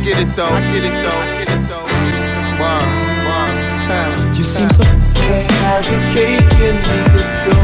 get it though. You seem so. Can't have your cake and eat it too,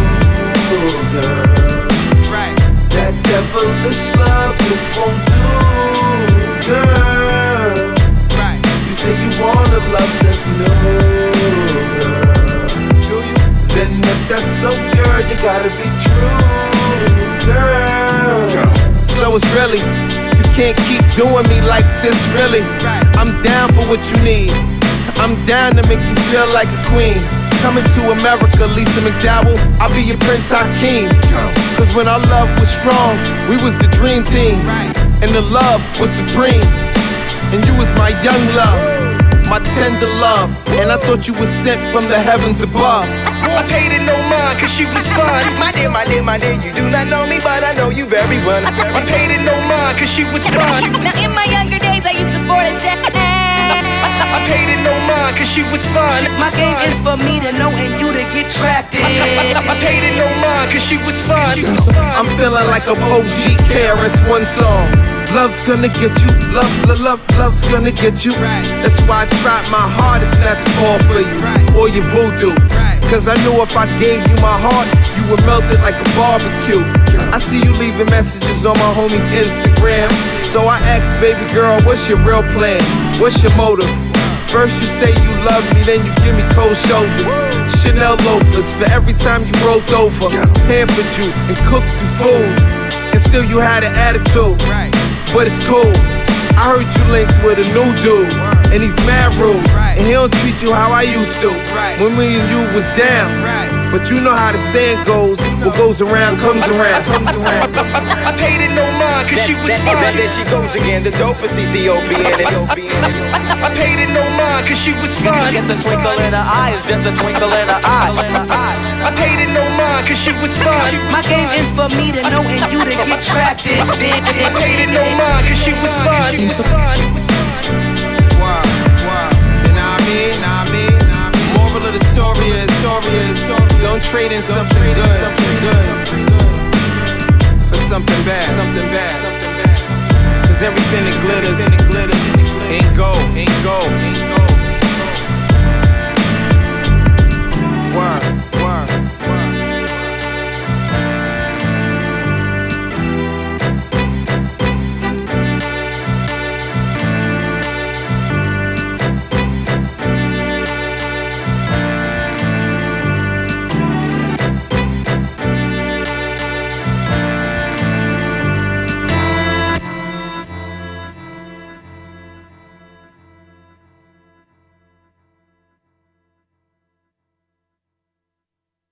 girl. Right. That devilish love just won't do, girl. Right. You say you want a love that's new, girl. Do you? Then if that's so, girl, you gotta be true, girl. So it's really, you can't keep doing me like this, really. Right. I'm down for what you need. I'm down to make you feel like a queen. Coming to America, Lisa McDowell, I'll be your Prince Hakeem. Cause when our love was strong, we was the dream team. And the love was supreme. And you was my young love, my tender love. And I thought you was sent from the heavens above. I paid it no mind, cause she was fun. My dear, you do not know me, but I know you very well. I paid it no mind, cause she was fun. Now in my younger days, I used to sport a set. I paid it no mind, cause she was fun. My game is for me to know and you to get trapped in. I paid it no mind, cause she was fun. I'm feeling like a OG KRS One song. Love's gonna get you, love's gonna get you. That's why I tried my hardest not to fall for you or your voodoo. Cause I knew if I gave you my heart, you would melt it like a barbecue. I see you leaving messages on my homie's Instagram. So I asked, baby girl, what's your real plan? What's your motive? First you say you love me, then you give me cold shoulders. Chanel loafers for every time you rolled over. Pampered you and cooked you food. And still you had an attitude. But it's cool. I heard you linked with a new dude, and he's mad rude, and he don't treat you how I used to when me and you was down. But you know how the saying goes, what goes around comes around. I paid it no mind, cause she was fun. There she goes again, the dopest Ethiopian. I paid it no mind, cause she was fun. It's a twinkle in her eye, it's just a twinkle in her eye. I paid it no mind, cause she was fun. My game is for me to know and you to get trapped in. I paid it no mind, cause she was fun. Word. You know what I mean? Moral of the story is don't trade in something good for something bad. Cause everything that glitters ain't gold. Word.